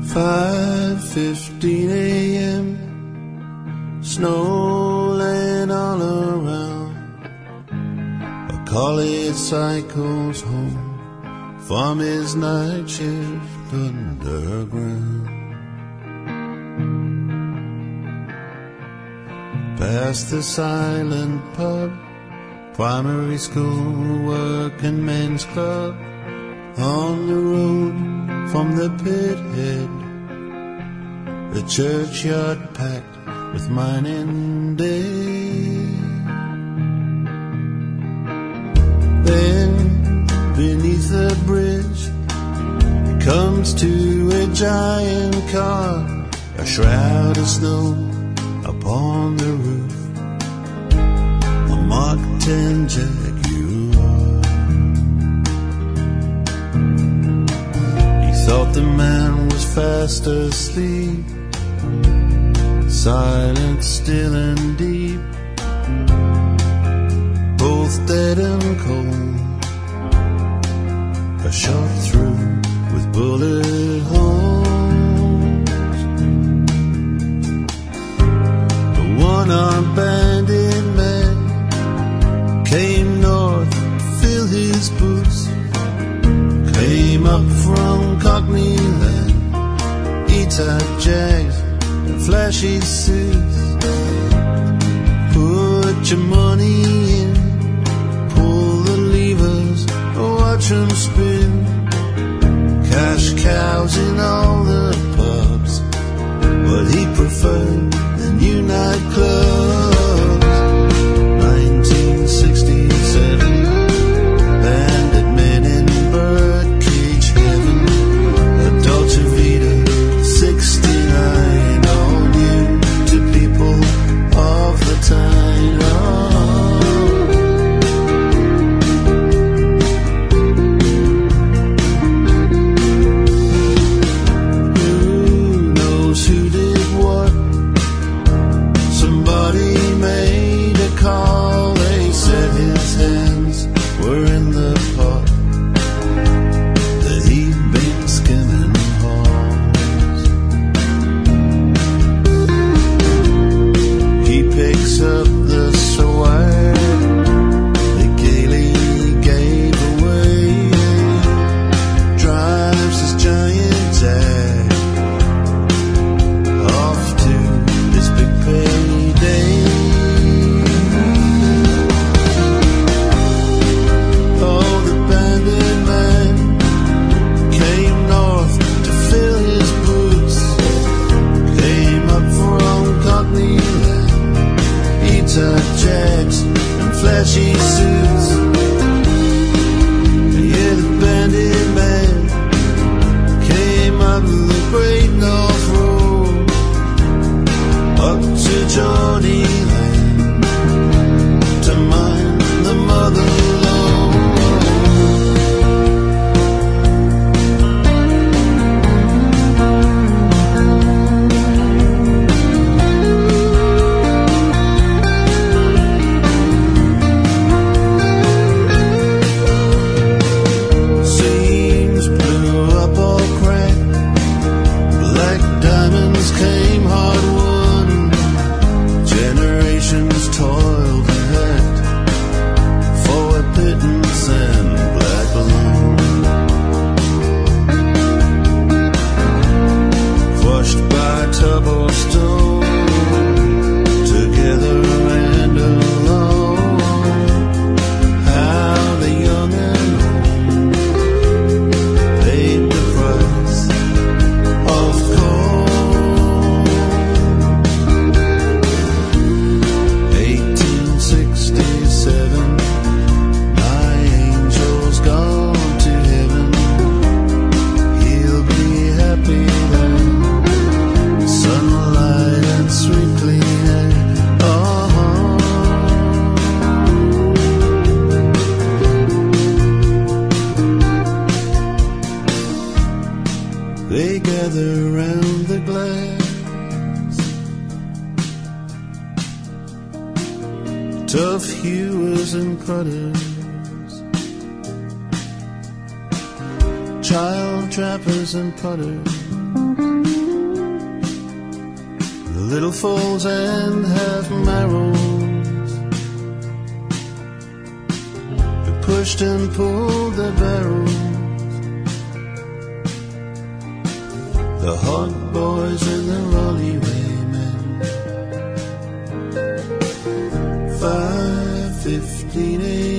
5:15 a.m. Snow laying all around. A collie cycles home from his night shift underground. Past the silent pub, primary school, working men's club. On the road from the pit head, the churchyard packed with mining day. Then, beneath the bridge, comes to a giant car, a shroud of snow upon the roof, a Mark 10 Jaguar. He thought the man was fast asleep, silent, still and deep, both dead and cold, a shot through with bullet holes. The one-armed bandit man came north to fill his boots, came up from Cockney land, E-type Jags and flashy suits. Put your money in, pull the levers, watch them spin. Cash cows in all the pubs, but he preferred the new nightclubs. 1967, bandit men in birdcage heaven, a Dolce Vita 69, all new to people of the time. Call, they said his hands were in the pot that he'd been skimming halls. He picks up the swag that gaily gave away, drives his giant Jag off to his big payday. Jags and flashy suits, and yeah, the bandit man came up the Great North Road up to Geordie Land to mine the mother lode. Came hard won, generations toiled and hacked for a pittance and black balloon, crushed by tub or stone, together and alone. How the young and old paid the price of coal. 1867, my angel's gone to heaven. He'll be happy then. Sunlight and sweet clean air. They gather round the glass, tough hewers and cutters, child trappers and putters, the little foals and half marrows, who pushed and pulled their barrels, the hot boys and the Rollyway men. 5:15 a.m.